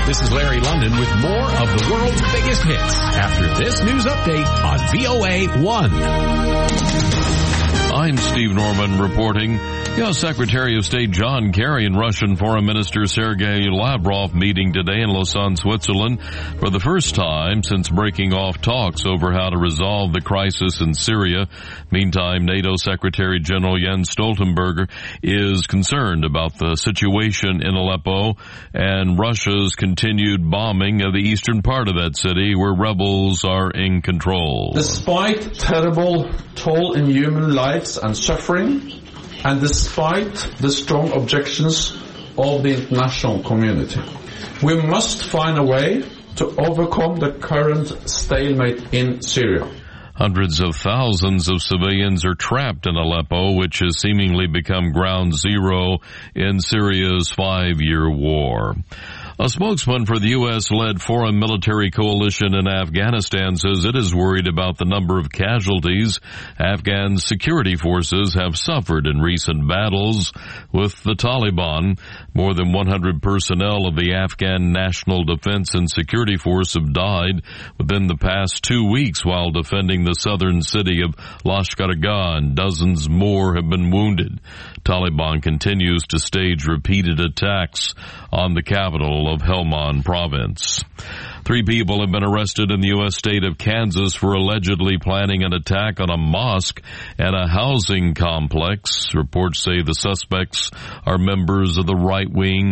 This is Larry London with more of the world's biggest hits after this news update on VOA 1. I'm Steve Norman reporting. U.S. Secretary of State John Kerry and Russian Foreign Minister Sergei Lavrov meeting today in Lausanne, Switzerland for the first time since breaking off talks over how to resolve the crisis in Syria. Meantime, NATO Secretary General Jens Stoltenberg is concerned about the situation in Aleppo and Russia's continued bombing of the eastern part of that city where rebels are in control. Despite terrible toll in human lives and suffering, and despite the strong objections of the international community, we must find a way to overcome the current stalemate in Syria. Hundreds of thousands of civilians are trapped in Aleppo, which has seemingly become ground zero in Syria's 5-year war. A spokesman for the U.S.-led foreign military coalition in Afghanistan says it is worried about the number of casualties Afghan security forces have suffered in recent battles with the Taliban. More than 100 personnel of the Afghan National Defense and Security Force have died within the past 2 weeks while defending the southern city of Lashkar-Gah, and dozens more have been wounded. Taliban continues to stage repeated attacks on the capital of Helmand province. 3 people have been arrested in the U.S. state of Kansas for allegedly planning an attack on a mosque and a housing complex. Reports say the suspects are members of the right-wing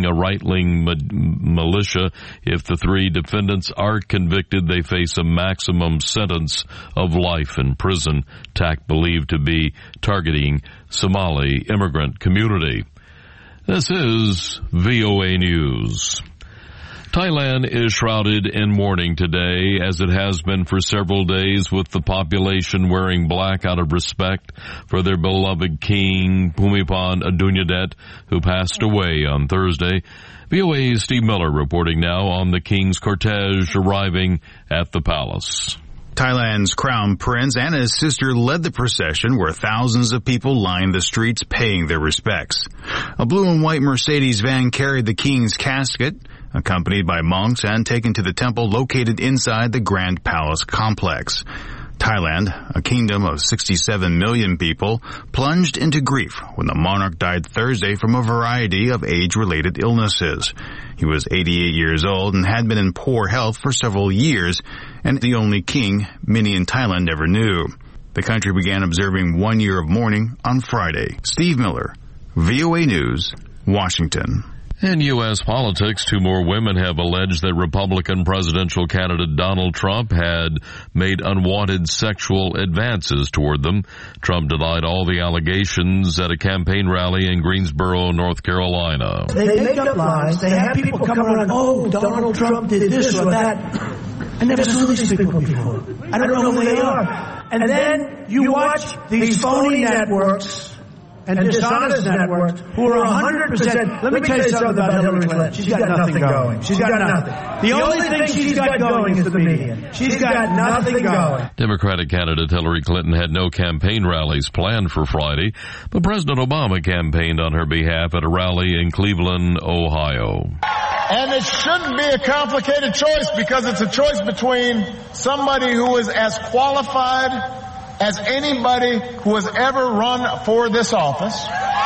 militia. If the 3 defendants are convicted, they face a maximum sentence of life in prison. Attack believed to be targeting Somali immigrant community. This is VOA News. Thailand is shrouded in mourning today, as it has been for several days, with the population wearing black out of respect for their beloved king, Bhumibol Adulyadej, who passed away on Thursday. VOA's Steve Miller reporting now on the king's cortege arriving at the palace. Thailand's crown prince and his sister led the procession where thousands of people lined the streets paying their respects. A blue and white Mercedes van carried the king's casket, accompanied by monks, and taken to the temple located inside the Grand Palace complex. Thailand, a kingdom of 67 million people, plunged into grief when the monarch died Thursday from a variety of age-related illnesses. He was 88 years old and had been in poor health for several years, and the only king many in Thailand ever knew. The country began observing 1 year of mourning on Friday. Steve Miller, VOA News, Washington. In U.S. politics, 2 more women have alleged that Republican presidential candidate Donald Trump had made unwanted sexual advances toward them. Trump denied all the allegations at a campaign rally in Greensboro, North Carolina. They make up lies. They have people come around, oh, Donald Trump did this or that. I never saw these people before. I don't know who they are. And then you watch these phony networks and dishonest networks who are 100%. Let me tell you something about Hillary Clinton. She's got nothing going. She's got nothing. The only thing she's got going is the media. She's got nothing going. Democratic candidate Hillary Clinton had no campaign rallies planned for Friday, but President Obama campaigned on her behalf at a rally in Cleveland, Ohio. And it shouldn't be a complicated choice, because it's a choice between somebody who is as qualified as anybody who has ever run for this office,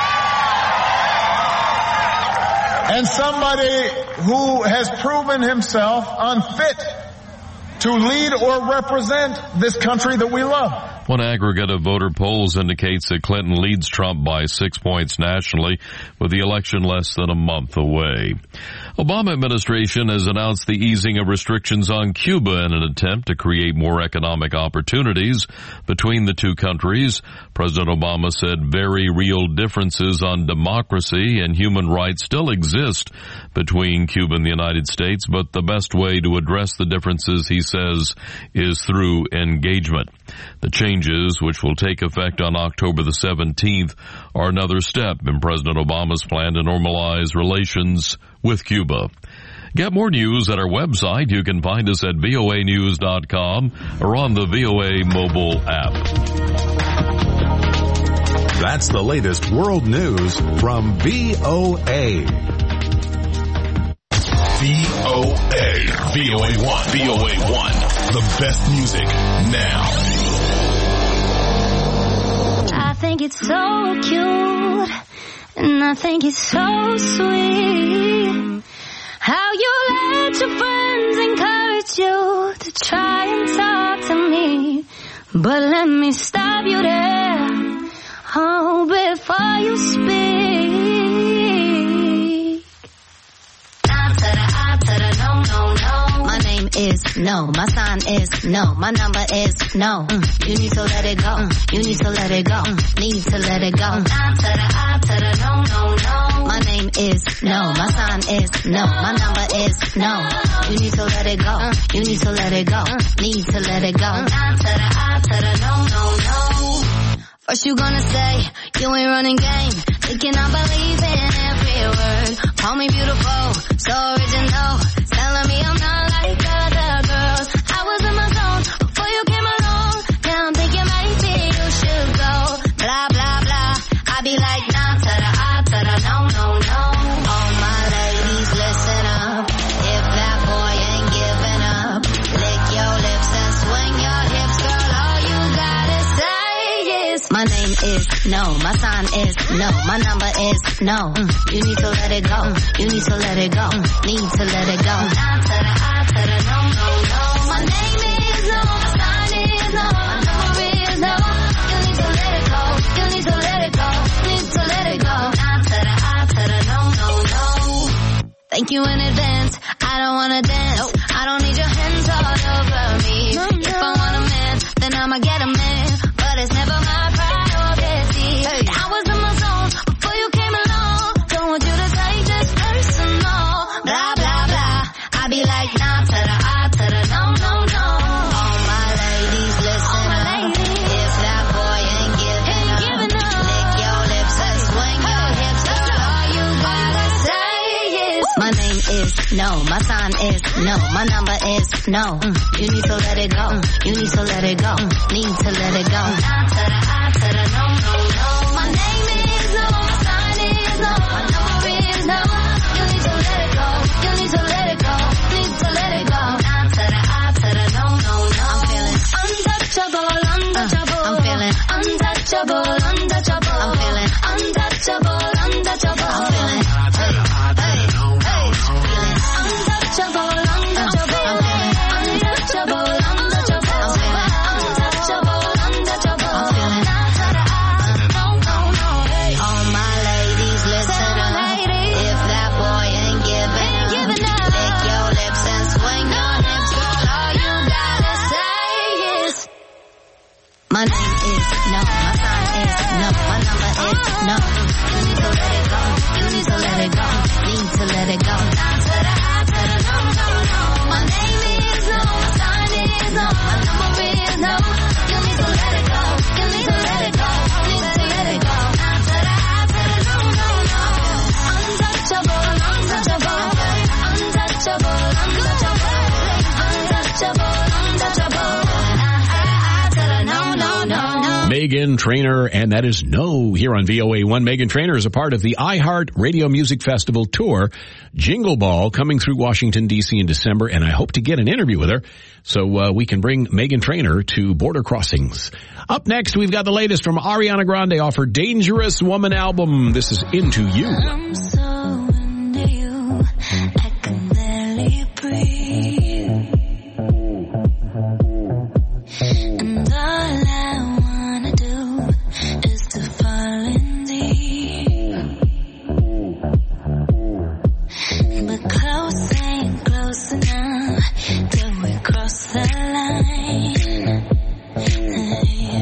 and somebody who has proven himself unfit to lead or represent this country that we love. One aggregate of voter polls indicates that Clinton leads Trump by 6 points nationally, with the election less than a month away. Obama administration has announced the easing of restrictions on Cuba in an attempt to create more economic opportunities between the two countries. President Obama said very real differences on democracy and human rights still exist between Cuba and the United States, but the best way to address the differences, he says, is through engagement. The changes, which will take effect on October the 17th, are another step in President Obama's plan to normalize relations with Cuba. Get more news at our website. You can find us at voanews.com or on the VOA mobile app. That's the latest world news from VOA. VOA. VOA1. VOA1. The best music now. I think it's so cute, and I think it's so sweet how you let your friends encourage you to try and talk to me. But let me stop you there, oh, before you speak. Nah to the I to the no, no, no. My name is no, my sign is no, my number is no. You need to let it go, you need to let it go, need to let it go. Nah to the I to the no, no, no. My name is no, my sign is no, my number is no. You need to let it go, you need to let it go, need to let it go. Nah to the I to the no, no, no. First you gonna say you ain't running game, thinking I believe in every word. Call me beautiful, so original, telling me I'm not like other girls. I was in my zone before you came along. Now I'm thinking maybe you should go. Blah blah blah. I be like nah to the I to the no, no, no. All my ladies, listen up. If that boy ain't giving up, lick your lips and swing your hips, girl. All you gotta say is my name is no, my sign is no, my number is no. You need to let it go, you need to let it go, need to let it go. Nah to the I to the no, no, no. My name is no, my sign is no, my number is no. You need to let it go, you need to let it go, need to let it go. Nah to the I to the no, no, no. Thank you in advance, I don't wanna dance, I don't need your hands all over me. If I want a man, then I'ma get a man, but it's never my priority. I was in my zone before you came along, don't want you to take this personal. Blah blah blah, I be like nah to the I to the no, no, no. All my ladies, listen up. If that boy ain't giving up, lick your lips and swing your hips, girl. All you gotta say is my name is no, my sign is no, my number is no. You need to let it go, you need to let it go, need to let it go. Nah to the I to the no, no, no. My name is no, my sign is no, my number is no. You need to let it go, you need to let it go, need to let it go. Nah to the I to the no, no, no. I'm feeling untouchable, untouchable. I'm feeling untouchable, untouchable. I'm feeling untouchable, untouchable. I'm feeling hey, hey, hey. Untouchable, untouchable. I'm feeling untouchable, untouchable. I'm feeling untouchable, untouchable. I'm feeling nah to the I, no, no, no. All my ladies, listen up. If that boy ain't giving up, lick your lips and swing your hips, girl. All you gotta say is my name is no, my sign is no, my number is no. You need to let it go, you need to let it go, need to let it go. Nah to the I to the no, no, no. My name is no, my sign is no, my number is no. You need to let it go, you need to let it go, need to let it go. Nah to the I to the no, no, no. Untouchable, untouchable, untouchable, untouchable, untouchable, untouchable. Nah to the I to the no, no, no. Meghan Trainor, and that is No here on VOA1. Meghan Trainor is a part of the iHeart Radio Music Festival tour, Jingle Ball, coming through Washington, D.C. in December, and I hope to get an interview with her so we can bring Meghan Trainor to Border Crossings. Up next, we've got the latest from Ariana Grande off her Dangerous Woman album. This is Into You. I'm so into you, I can barely breathe. And all I wanna do is to fall in deep. But close ain't close enough till we cross the line.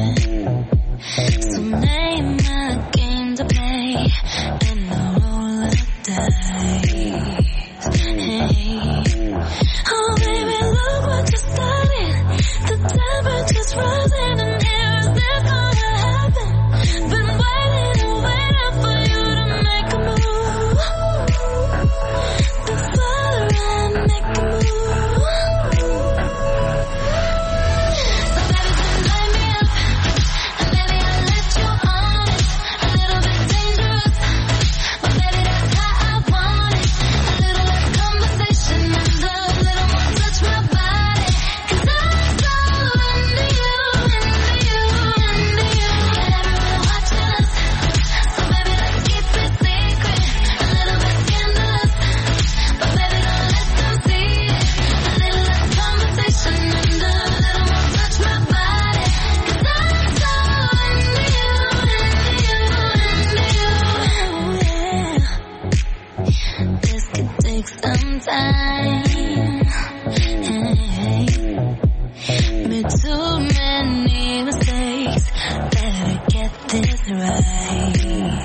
So name a game to play and the roller take some time. Made too many mistakes. Better get this right.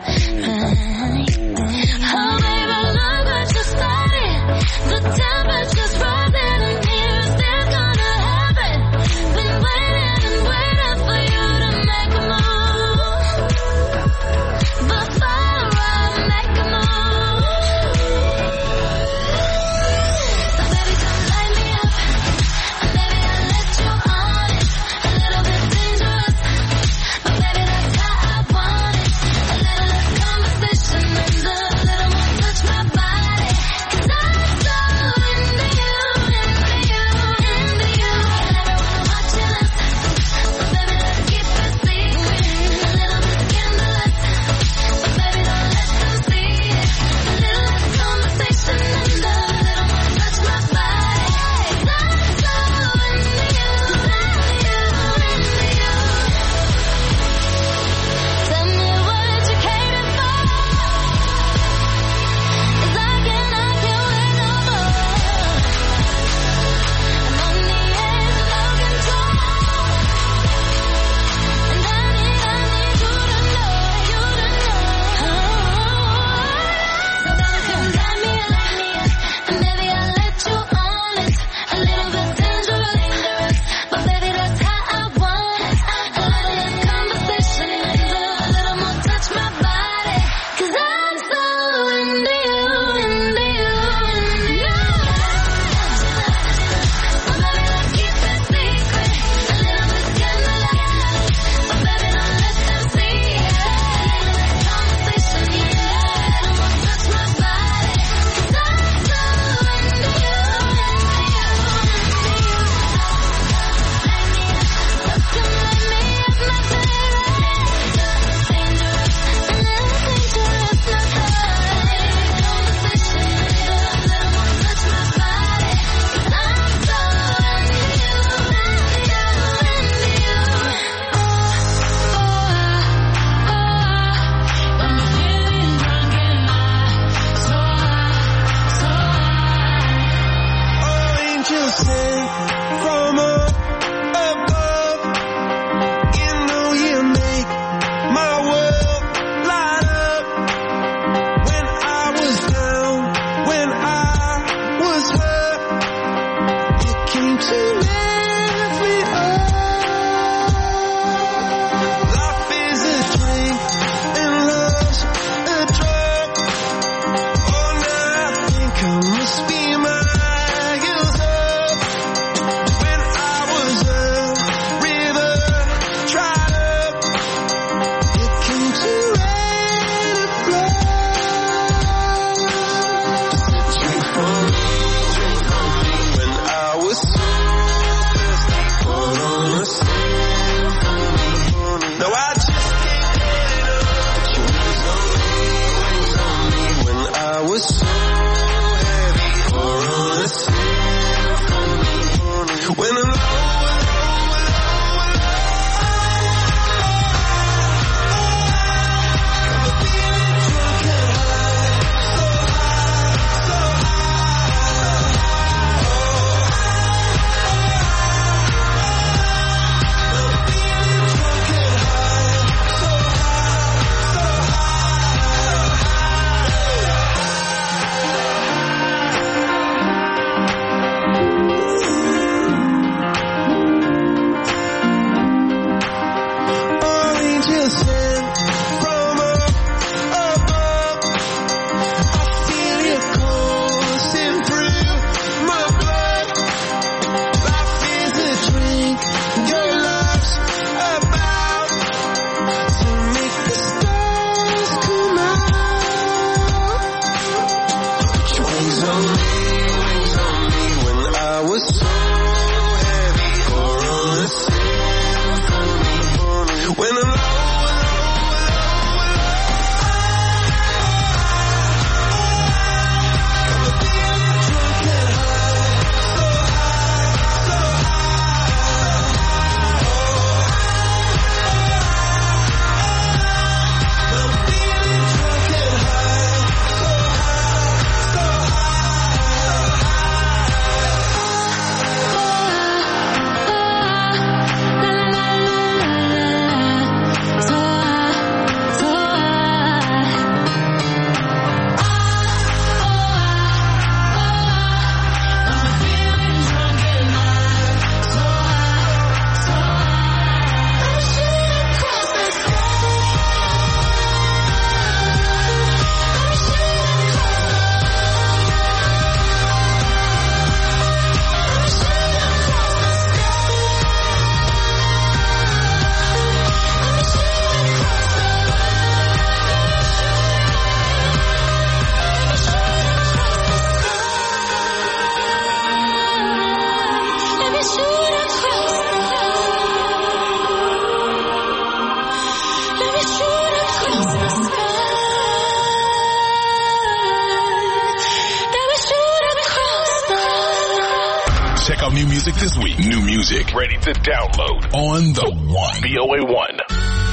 Oh baby, look what you started. The temperature's rising and here's still gonna happen. Been waiting and waiting for you to make a move. Before I make a move. So baby, come light me up. And baby, I'll let you on it. A little bit dangerous, but baby, that's how I want it. A little less conversation and a little more touch my body. 'Cause I'm so into you, into you, into you. And everyone watching us. So baby, let's keep it secret. A little bit scandalous, but baby, don't let them see it. A little less conversation and a little more touch my body. 'Cause I'm so into you, into you, into you. Tell me what you cater for. 'Cause I can't wait no more. I'm on the edge of no control. And I need you to know, you to know. So baby, come light me up. And baby, I'll let you on it. A little bit dangerous, but baby, that's how I want it. A little less conversation and a little more touch my body. 'Cause I'm so into you, into you, into you. So baby, let's keep it secret. A little bit scandalous, but baby, don't let them see it. A little less conversation, yeah, a little more touch my body. 'Cause I'm so into you, into you, into you. So come light me up, my baby. Dangerous, a little dangerous, not hard. Conversation, yeah, a little more touch my body. 'Cause I'm so into you, into you, into you. I'm feeling drunk and high, so high, so high. Oh, angels sent from up above. You know you make my world light up. When I was down, when I was hurt, you came to lift me up. Life is a drink and love's a drug. Oh, now I think I must be miles up. When I was a river dried up, you came to rain and flood. Drink from me when I was so thirsty. Pour on a symphony. Now I just can't get enough. Put your wings on me when I was so heavy. Pour on a symphony. When I'm low, angels sent from up above. I feel your coursing through my blood. Life is a drink, your love's about to make the stars come out. Put your wings on me when I was so heavy. Pour on a symphony. When I'm low, so high. out new music this week. New music ready to download on the One. VOA 1.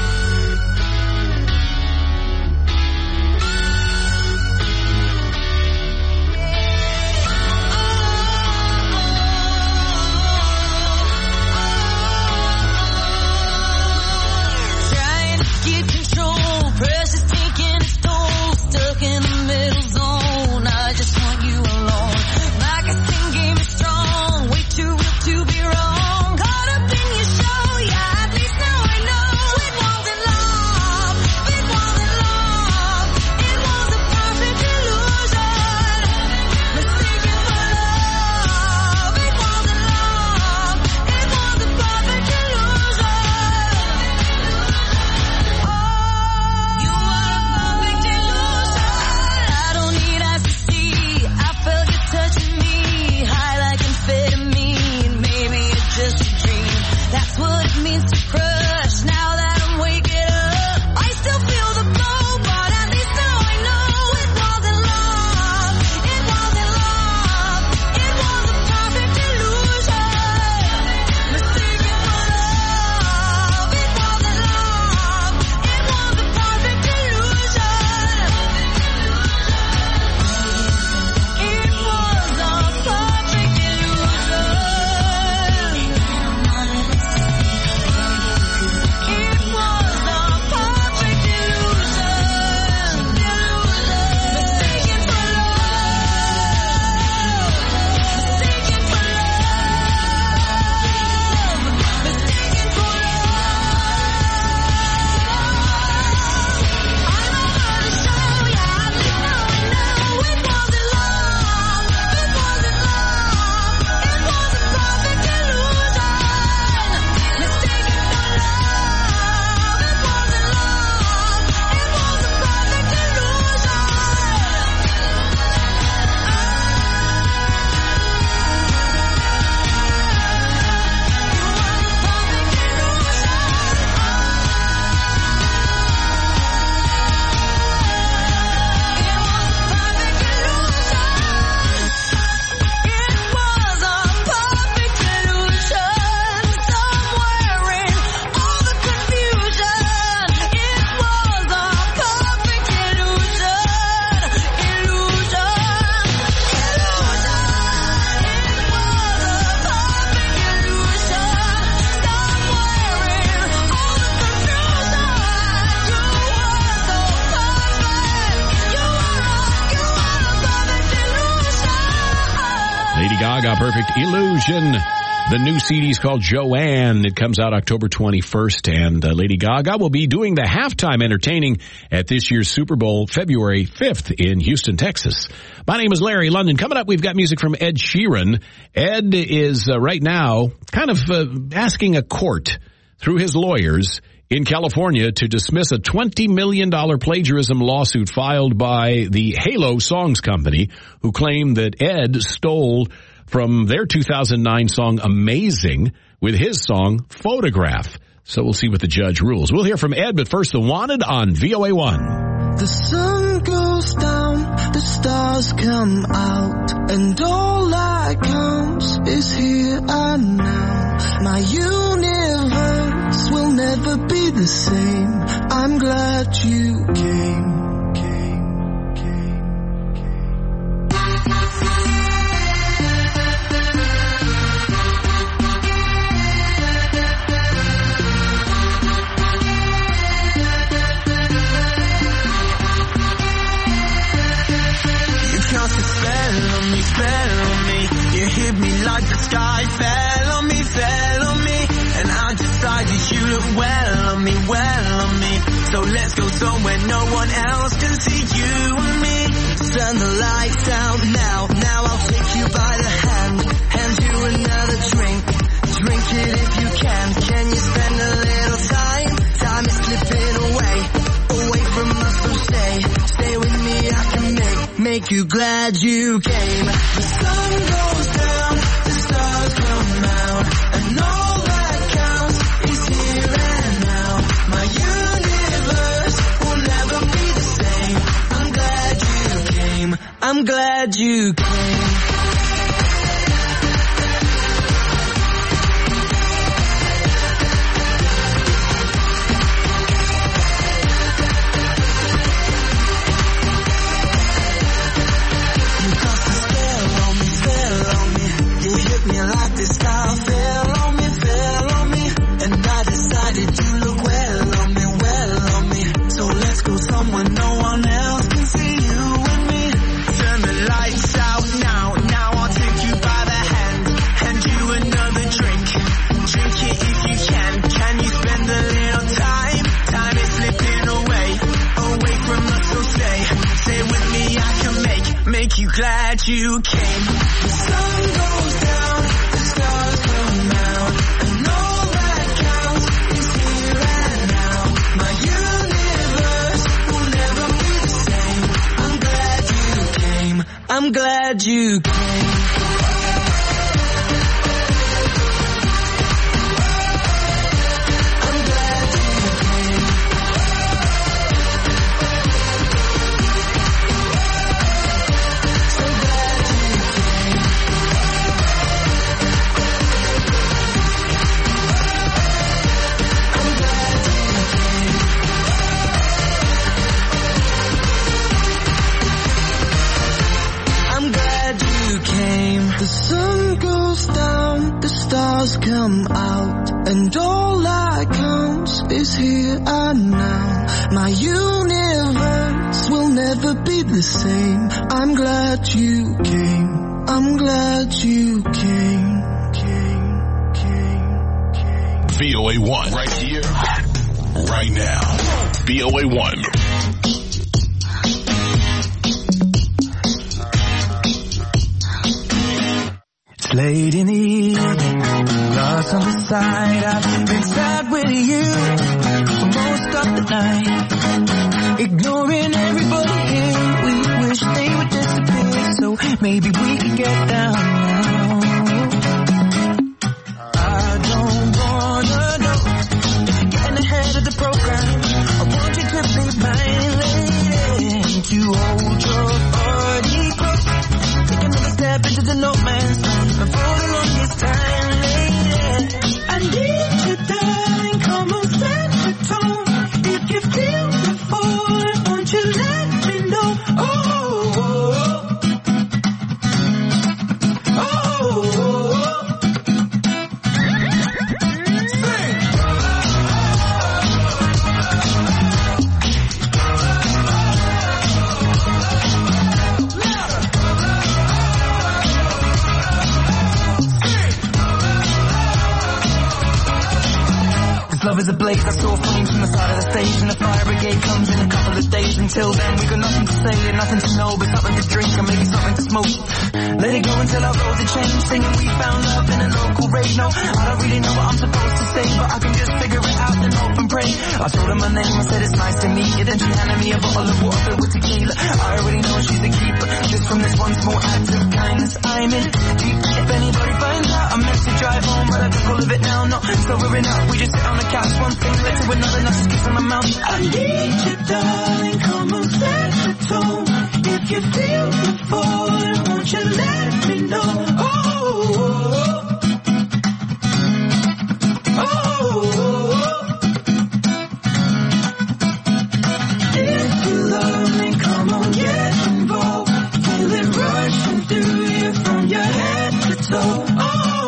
Perfect Illusion. The new CD is called Joanne. It comes out October 21st, and Lady Gaga will be doing the halftime entertaining at this year's Super Bowl February 5th in Houston, Texas. My name is Larry London. Coming up, we've got music from Ed Sheeran. Ed is right now kind of asking a court through his lawyers in California to dismiss a $20 million plagiarism lawsuit filed by the Halo Songs Company, who claim that Ed stole from their 2009 song Amazing with his song Photograph. So we'll see what the judge rules. We'll hear from Ed, but first, The Wanted on VOA 1. The sun goes down, the stars come out, and all that counts is here and now. My universe will never be the same. I'm glad you came. Fell on me, you hit me like the sky fell on me, and I decided you look well on me, so let's go somewhere no one else can see you and me. Turn the lights out now I'll take you by the hand you another drink it if you can you spend a little time is slipping away from us, so stay with me, I can make you glad you came. The sun goes down, the stars come out, and all that counts is here and now. My universe will never be the same. I'm glad you came. I'm glad you came. you came. The sun goes down, the stars come out, and all that counts is here and now. My universe will never be the same. I'm glad you came. I'm glad you came. The sun goes down, the stars come out, and all that counts is here and now. My universe will never be the same. I'm glad you came. I'm glad you came. VOA1 right here, right now. VOA1. It's late in the evening, lost on the side. I've been sad with you for most of the night, ignoring everybody here. We wish they would disappear, so maybe we could get down now. I don't wanna know if you're getting ahead of the program. I want you to be my lady, to hold your body close. Take another step into the no man's land. For the longest time, lady, I need you, darling. Come on, set the tone. If you feel the fall, won't you let me know? Oh, oh, oh, oh, oh. Love is a blaze, I saw flames from the side of the stage, and the fire brigade comes in a couple of days. Until then, we got nothing to say and nothing to know, but something to drink and maybe something to smoke. Let it go until our roads are changed, singing we found love in a local rave. No, I don't really know what I'm supposed to say, but I can just figure it out and hope and pray. I told her my name, I said it's nice to meet you, then she handed me a bottle of water filled with tequila. I already know she's the keeper, just from this one small act of kindness I'm in deep. If anybody finds out, I meant to drive home, but I took all of it now, no, sobering up. We just sit on the couch, one thing led to another, now she's kissing my mouth. I need you, darling, come on, set the tone. If you feel the fall, won't you let me know? Oh, oh, oh. If you love me, come on, get involved. Feel it rushing through you from your head to toe. Oh,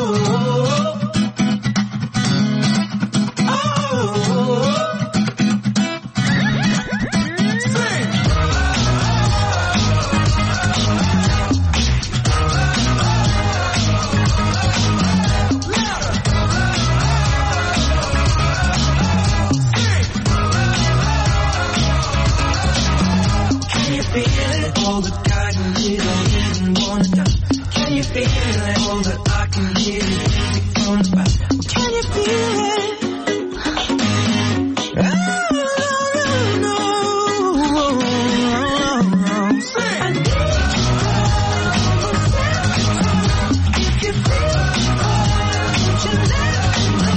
all the guidance you don't even want to touch. Can you feel it? All that I can hear is music from the back. Can you feel it? Oh, no, if you feel it, won't you let me know?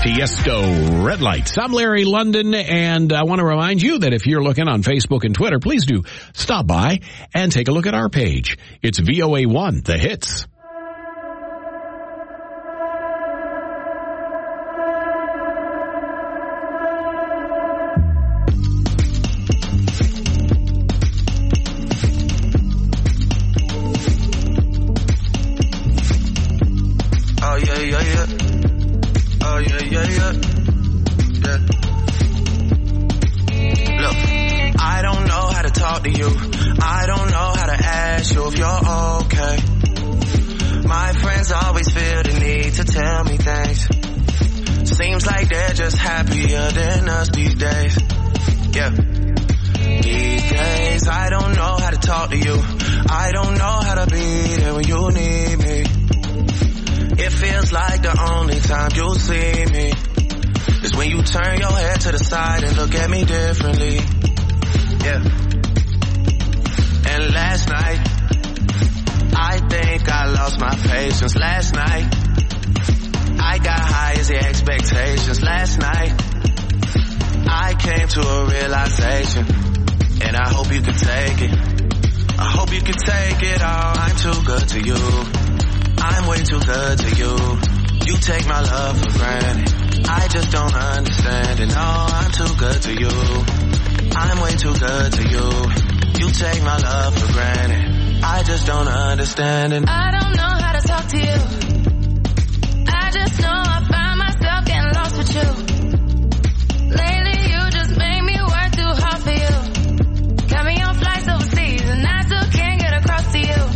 Tiesto, Red Lights. I'm Larry London, and I want to remind you that if you're looking on Facebook and Twitter, please do stop by and take a look at our page. It's VOA1, The Hits. Happier than us these days. Yeah. These days, I don't know how to talk to you. I don't know how to be there when you need me. It feels like the only time you'll see me is when you turn your head to the side and look at me differently. Yeah. And last night, I think I lost my patience. Last night, I got high as the expectations. Last night, I came to a realization, and I hope you can take it. I hope you can take it all. I'm too good to you. I'm way too good to you. You take my love for granted. I just don't understand it. No, I'm too good to you. I'm way too good to you. You take my love for granted. I just don't understand it. I don't know how to talk to you. I just know I find myself getting lost with you. Lately you just made me work too hard for you. Got me on flights overseas and I still can't get across to you.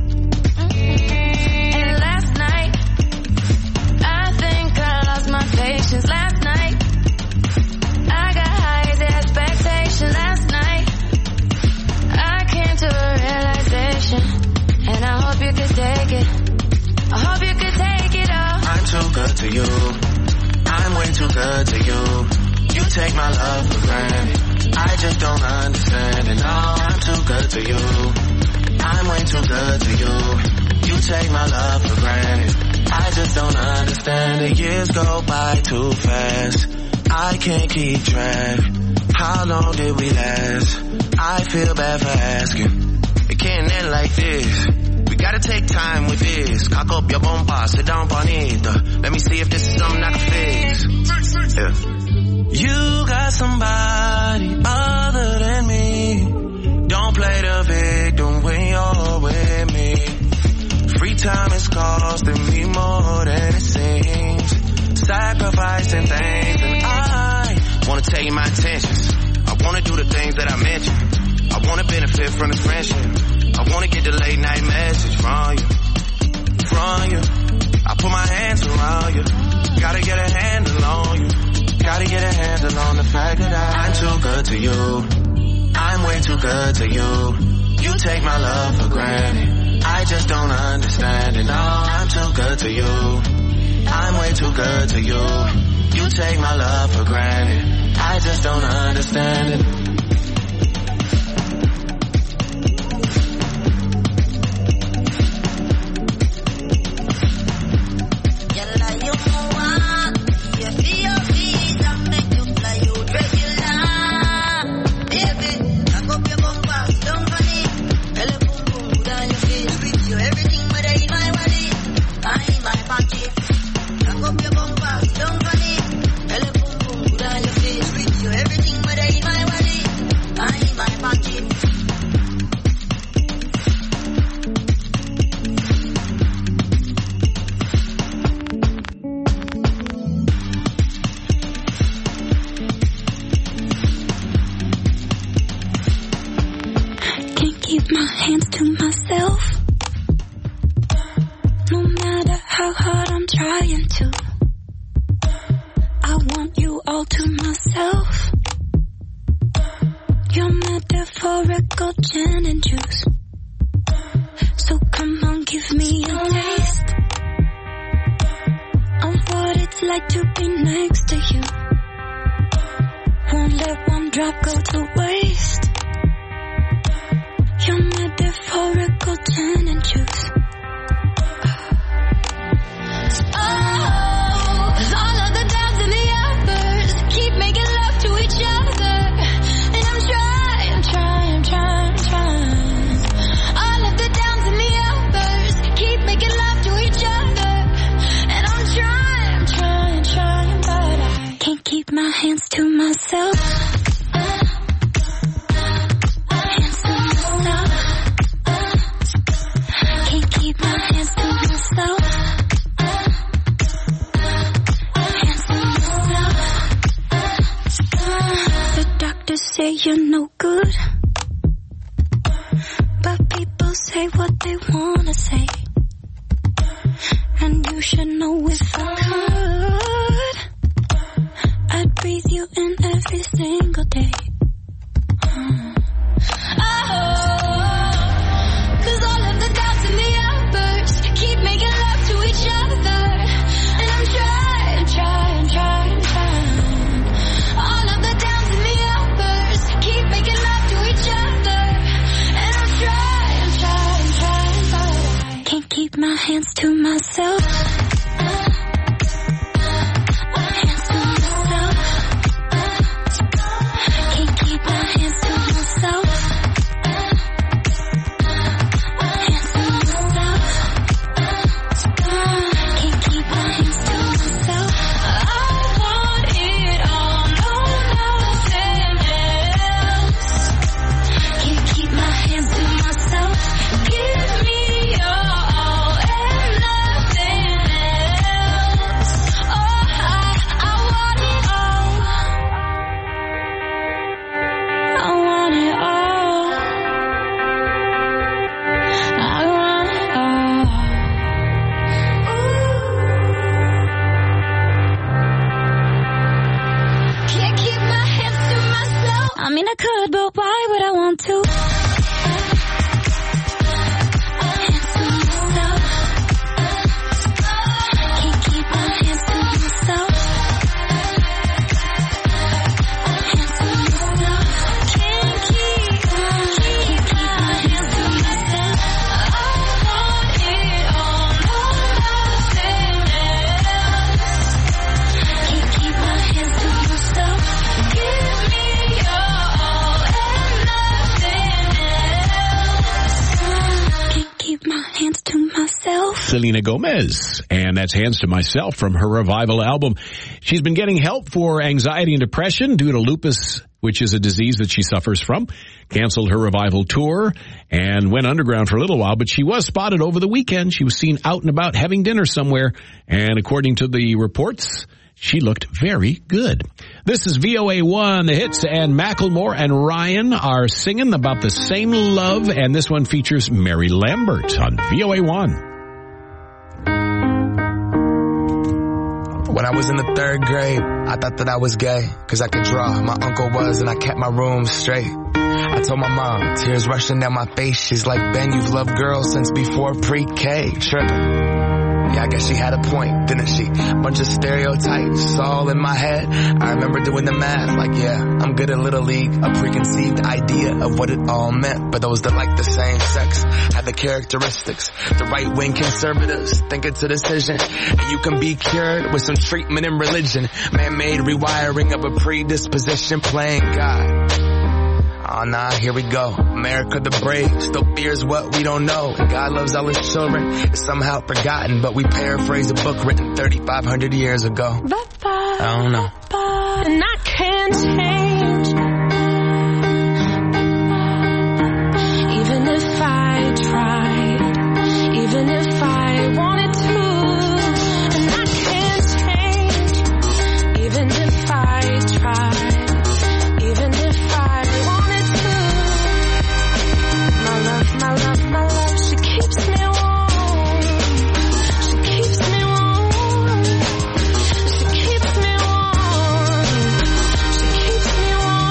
And last night, I think I lost my patience. Last night, I got high as expectation. Last night, I came to a realization, and I hope you could take it. I hope you could take it all. I'm too good to you. I'm way too good to you. You take my love for granted. I just don't understand it. No, I'm too good to you. I'm way too good to you. You take my love for granted. I just don't understand it. Years go by too fast. I can't keep track. How long did we last? I feel bad for asking. It can't end like this. We gotta take time with this. Cock up your bumper, sit down bonita. Let me see if this is something I can fix. Yeah. You got somebody other than me. Don't play the victim when you're with me. Free time is costing me more than it seems. Sacrificing things, and I wanna tell you my intentions. I wanna do the things that I mentioned. I wanna benefit from this friendship. I wanna get the late night message from you. I put my hands around you. Gotta get a handle on you. Gotta get a handle on the fact that I'm too good to you. I'm way too good to you. You take my love for granted. I just don't understand it. No, I'm too good to you. I'm way too good to you. You take my love for granted. I just don't understand it. All of the doubts in you're no good. But people say what they wanna say, and you should know if I could, I'd breathe you in every single day. Cause all of the doubts and the outbursts keep making love to each other, and I'm trying. All of the downs and the outbursts keep making love to each other, and I'm trying. Can't keep my hands to myself. Can't keep my hands to myself. I mean, I could, but why would I want to? Can't keep my hands to myself. Hands to myself. Can't keep my hands to myself. I want it all, nothing else. Can't keep my hands to myself. Give me keep my hands to myself. Selena Gomez, and that's Hands to Myself from her Revival album. She's been getting help for anxiety and depression due to lupus, which is a disease that she suffers from. Canceled her Revival tour and went underground for a little while, but she was spotted over the weekend. She was seen out and about having dinner somewhere, and according to the reports, she looked very good. This is VOA1, the hits, and Macklemore and Ryan are singing about the same love, and this one features Mary Lambert on VOA1. When I was in the 3rd grade, I thought that I was gay, cause I could draw. My uncle was, and I kept my room straight. I told my mom, tears rushing down my face. She's like, Ben, you've loved girls since before pre-K. Tripping. Yeah, I guess she had a point, didn't she? Bunch of stereotypes all in my head. I remember doing the math, like, yeah, I'm good at Little League. A preconceived idea of what it all meant. But those that like the same sex had the characteristics. The right-wing conservatives think it's a decision, and you can be cured with some treatment in religion. Man-made rewiring of a predisposition, playing God. Oh nah, here we go. America the brave still fears what we don't know. And God loves all his children. It's somehow forgotten, but we paraphrase a book written 3,500 years ago. I don't know. And I can't change. Even if I tried, even if I wanted to. And I can't change. Even if I tried. My love, she keeps me warm. She keeps me warm. She keeps me warm. She keeps me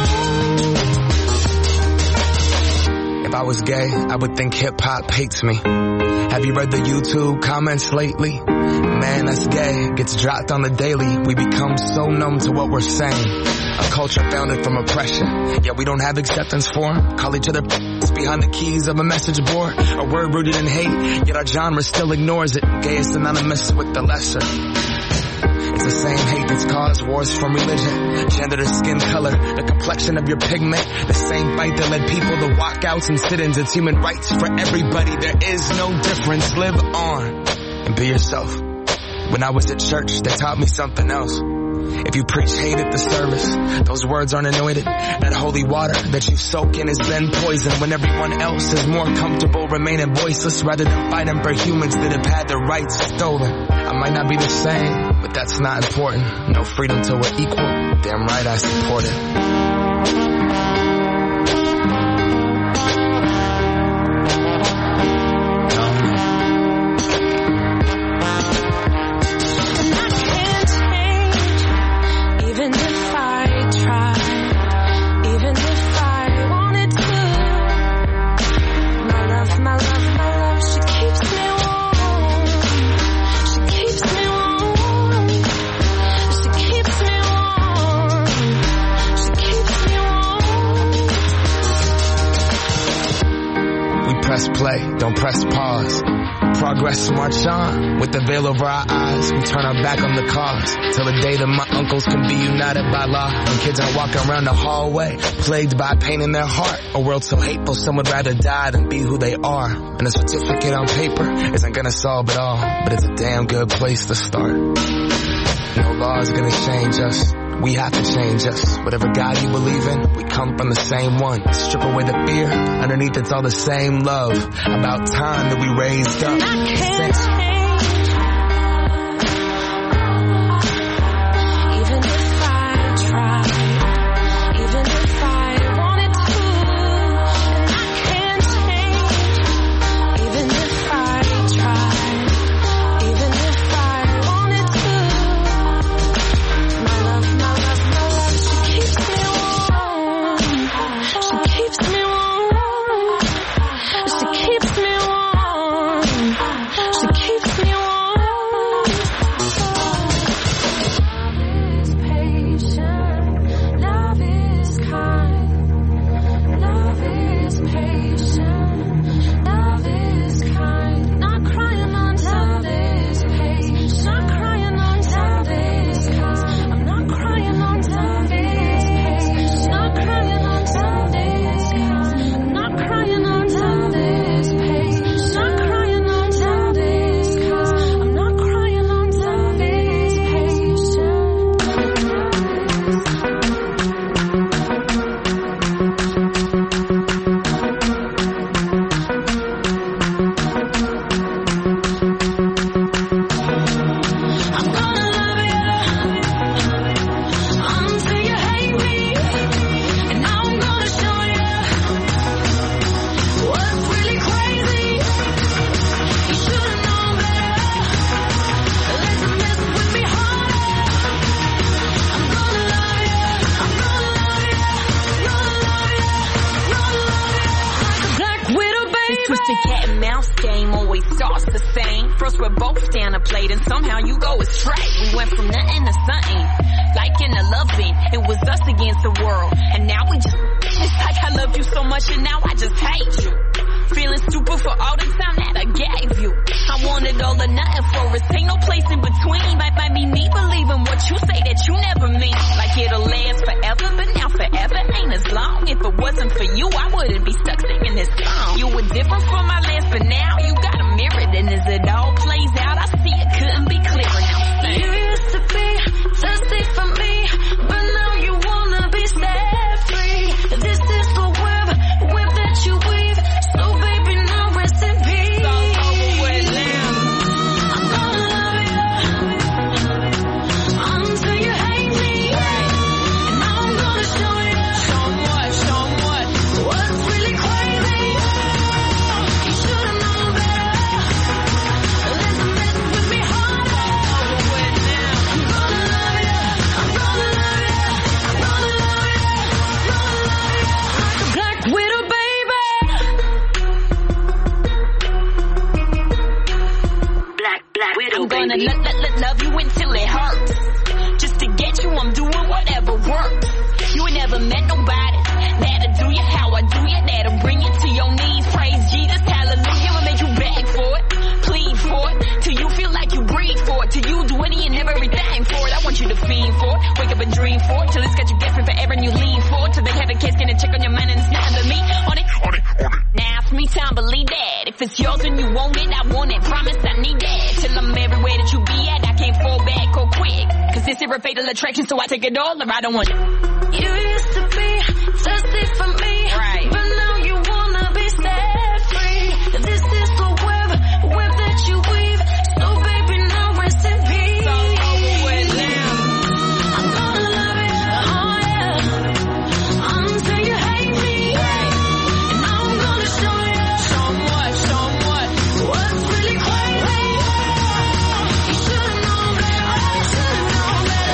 warm. If I was gay, I would think hip-hop hates me. Have you read the YouTube comments lately? Man, that's gay. Gets dropped on the daily. We become so numb to what we're saying. A culture founded from oppression. Yeah, we don't have acceptance for them. Call each other behind the keys of a message board. A word rooted in hate, yet our genre still ignores it. Gay is synonymous with the lesser. It's the same hate that's caused wars from religion, gender to skin color, the complexion of your pigment. The same fight that led people to walkouts and sit-ins. It's human rights for everybody. There is no difference. Live on and be yourself. When I was at church, they taught me something else. If you preach hate at the service, those words aren't anointed. That holy water that you soak in has been poisoned when everyone else is more comfortable remaining voiceless rather than fighting for humans that have had their rights stolen. I might not be the same, but that's not important. No freedom till we're equal. Damn right I support it. don't press pause. Progress march on, with the veil over our eyes, we turn our back on the cause, till the day that my uncles can be united by law, and kids are walking around the hallway, plagued by pain in their heart, a world so hateful some would rather die than be who they are, and a certificate on paper isn't gonna solve it all, but it's a damn good place to start. No law is gonna change us, we have to change us. Whatever God you believe in, we come from the same one. Strip away the fear, underneath it's all the same love. About time that we raised up. Attraction, so I take it all, or I don't want it. You used to be thirsty for me, right? But now you wanna be set free. This is the web that you weave. So baby, now rest in peace. So over with now. I'm gonna love it, oh yeah. Until you hate me, right? And I'm gonna show you, show 'em what, what's really crazy. You should've known better, you should've known better.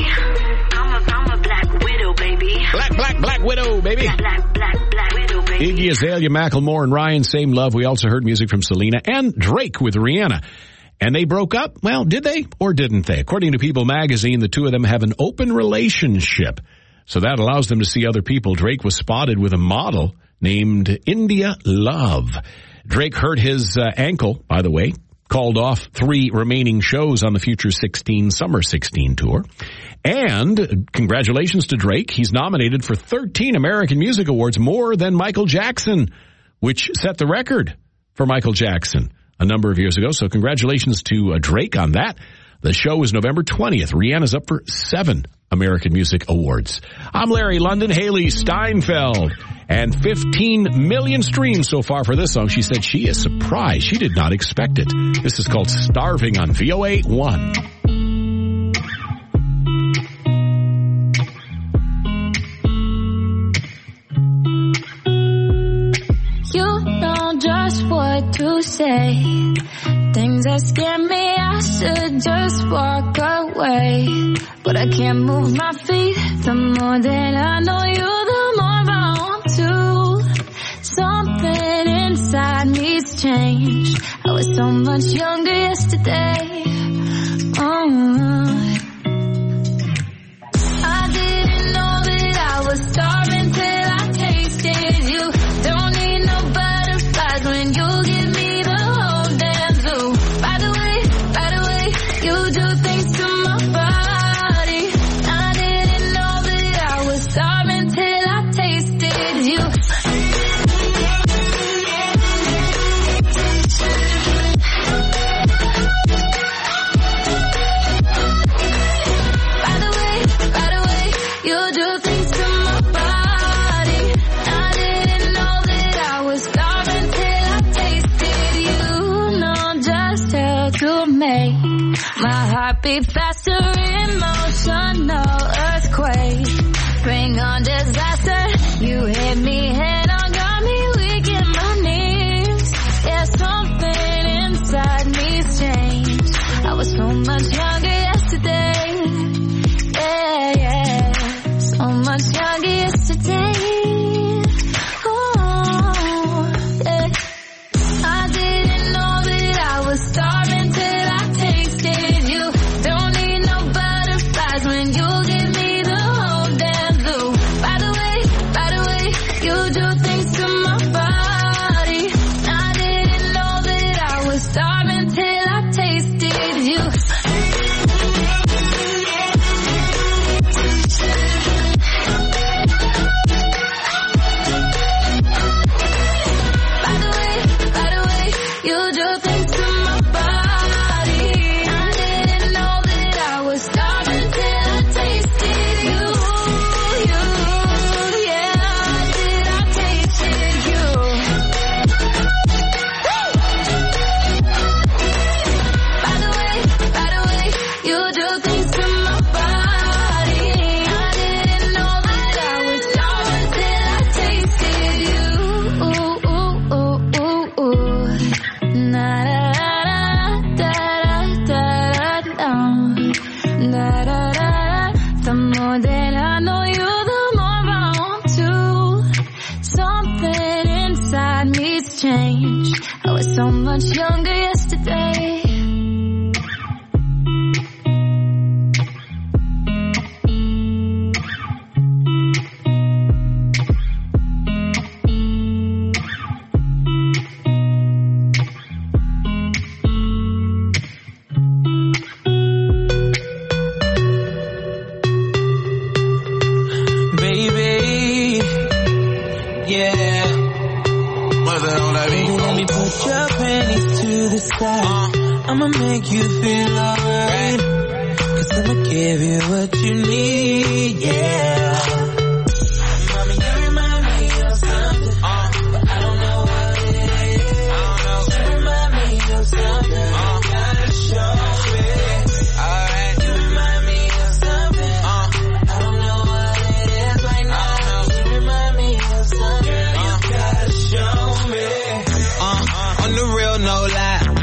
Black Widow, baby. Black Widow, baby. Iggy Azalea, Macklemore, and Ryan, Same Love. We also heard music from Selena and Drake with Rihanna. And they broke up? Well, did they or didn't they? According to People magazine, the two of them have an open relationship. So that allows them to see other people. Drake was spotted with a model named India Love. Drake hurt his ankle, by the way, called off 3 remaining shows on the Future 16 Summer 16 tour. And congratulations to Drake. He's nominated for 13 American Music Awards, more than Michael Jackson, which set the record for Michael Jackson a number of years ago. So congratulations to Drake on that. The show is November 20th. Rihanna's up for 7 American Music Awards. I'm Larry London, Haley Steinfeld, and 15 million streams so far for this song. She said she is surprised. She did not expect it. This is called Starving on VOA1. You know just what to say. Things that scare me, I should just walk away. But I can't move my feet. The more that I know you, the more I want to. Something inside me's changed. I was so much younger yesterday. I didn't know that I was starving till I tasted you. Don't need no butterflies when you give me the whole damn zoo. By the way, you do things to my body. I didn't know that I was starving till I tasted you. By the way, you do things to my body. I didn't know that I was starving till I tasted you. Know just how to make my heart beat faster, emotional earthquake. Bring on disaster. You hit me head on, got me weak in my knees. Yeah, something inside me's changed. I was so much younger yesterday. Yeah, so much younger yesterday. Oh, yeah. I didn't know that I was starving till I tasted you. Don't need no butterflies when you give me the whole damn zoo. By the way, you do things to my body. I didn't know that I was starving till I tasted you. By the way, you do things to my body. I didn't know that I was starving till I tasted you. Yeah, did I tasted you? By the way, you do things to my body. I didn't know that I was starving till I tasted you. Na da da da da. The more that I know you, the more I want to. Something inside me's changed. I was so much younger yesterday. Baby, yeah. Baby, let me put your panties to the side. I'ma make you feel alright. 'Cause I'ma give you what you need, yeah. Mommy, you remind me of something, but I don't know what it is. You remind me of something, you gotta show me. Alright, you remind me of something, I don't know what it is right now. You remind me of something, you gotta show me. On the real, no lie, I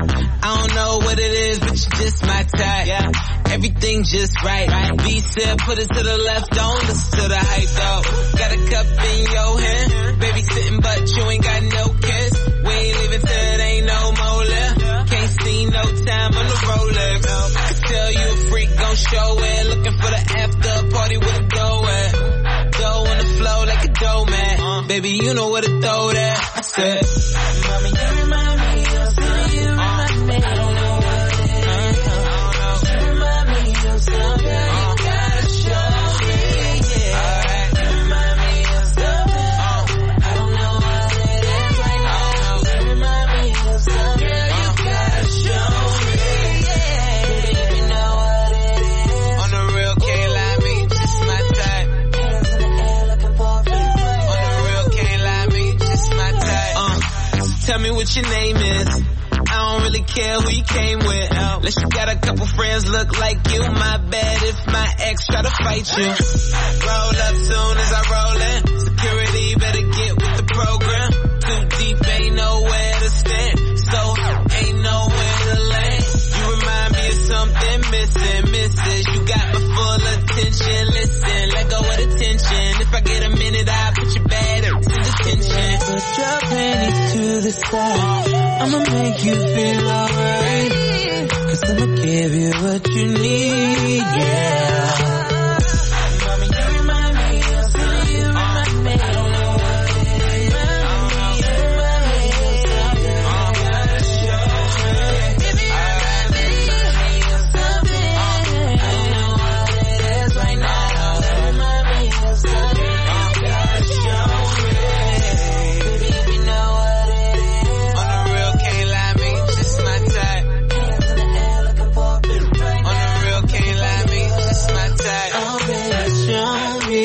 I don't know what it is, but you're just my type. Yeah. Everything just right. B said, put it to the left, don't listen to the hype though. Got a cup in your hand, baby sitting, but you ain't got no kiss. We ain't leaving till it ain't no more left. Can't see no time on the Rolex. I can tell you a freak gon' show it. Looking for the after party with a go at. Go on the flow like a dough man. Baby, you know where to throw that. I said, mommy, you remind me of something. You remind me. I don't know what it is. You remind me of something. You gotta show me. Yeah. Alright. You remind me of something. I don't know what it is right now. You remind me of something. You gotta show me. Yeah. Baby, you know what it is. On the real, can't lie me. Just my type. Hands in the air looking for a few. On the real, can't lie me. Just my type. Tell me what your name is. I don't really care who you came with. Unless you got a couple friends look like you. My bad if my ex try to fight you. Roll up soon as I roll in. Security better get with the program. Too deep, ain't nowhere to stand. So ain't nowhere to land. You remind me of something missing, missus. You got my full attention. Listen, let go of the tension. If I get a minute, I'll put you bad in detention. Put your panties to the side. I'ma make you feel alright. Cause I'ma give you what you need, yeah. Mommy, you remind me of something. You remind me. I don't know what it is. You remind me of something. You gotta show me. Baby, you remind me of something. I don't know what it is right now. You remind me of something. You gotta show me. Baby, if you know what it is. On the real, can't lie me. Just my type. Hands in the air looking for a bit right now. On the real, can't lie me. Just my type. Oh, baby, show me.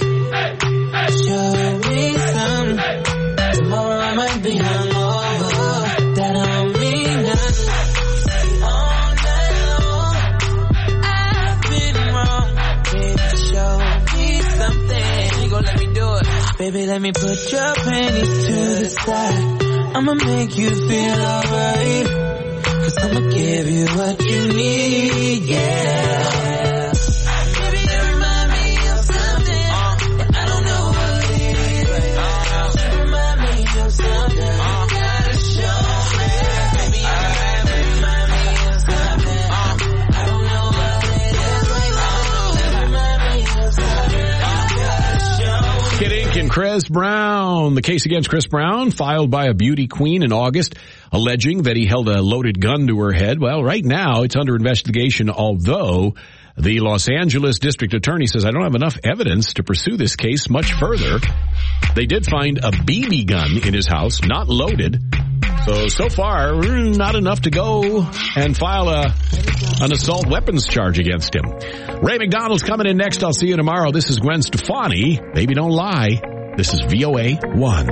Show me some. Tomorrow I might be hungover. That don't mean nothing. All night long, I've been wrong. Baby, show me something. You gon' let me do it. Baby, let me put your panties to the side. I'ma make you feel alright. Cause I'ma give you what you need, yeah. Baby, you remind me of something. But I don't know what it is. You remind me of something. You gotta show me. Baby, you remind me of something. I don't know what it is right now. You remind me of something. You gotta show me. Kid Ink and Chris Brown. The case against Chris Brown, filed by a beauty queen in August, alleging that he held a loaded gun to her head. Well, right now it's under investigation, although the Los Angeles district attorney says, I don't have enough evidence to pursue this case much further. They did find a BB gun in his house, not loaded. So far, not enough to go and file an assault weapons charge against him. Ray McDonald's coming in next. I'll see you tomorrow. This is Gwen Stefani. Baby, don't lie. This is VOA 1.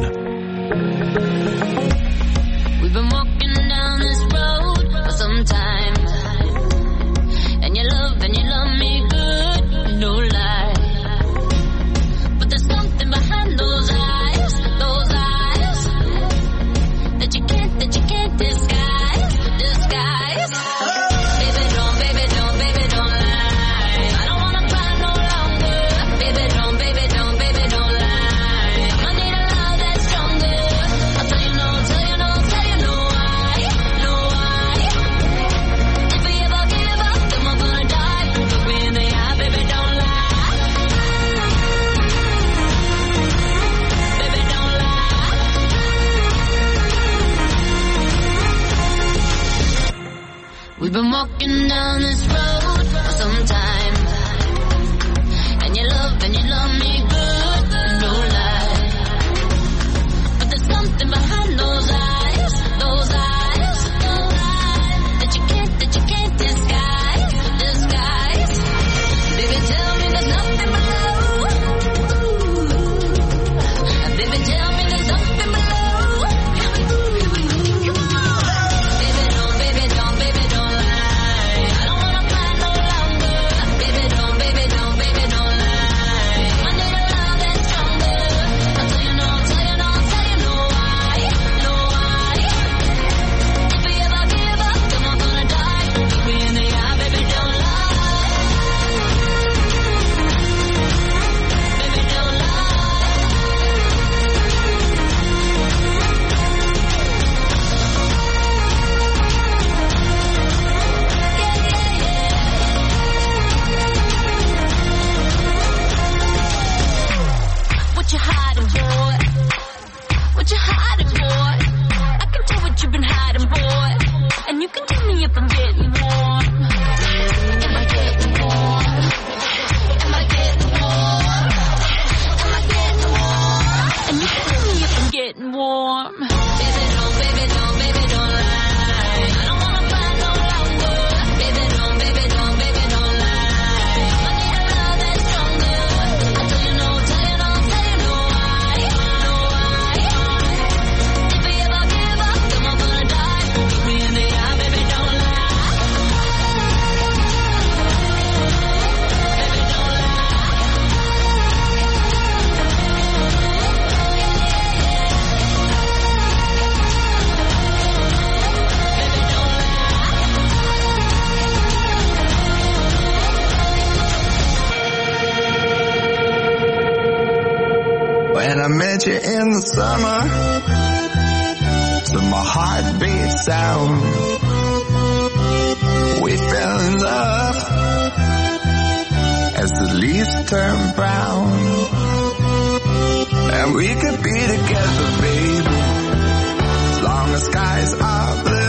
We've been walking down this road for some time, and you love me good, no lie. But there's something behind those eyes that you can't disguise. Baby, don't lie. I don't wanna cry no longer. Baby, don't lie. I need a love that's stronger. I'll tell you no why. If we ever give up, then we're gonna die. Look me in the eye, baby, don't lie. Baby, don't lie. We've been walking down this road for some time, and you love me good, no lie. But there's something behind those eyes that you can't disguise. Baby, tell me there's nothing below. Baby, tell me there's nothing below. Come on. Baby, don't lie. I don't wanna cry no longer. Baby, don't lie. I need a summer to my heartbeat sound. We fell in love as the leaves turn brown. And we could be together, baby, as long as skies are blue.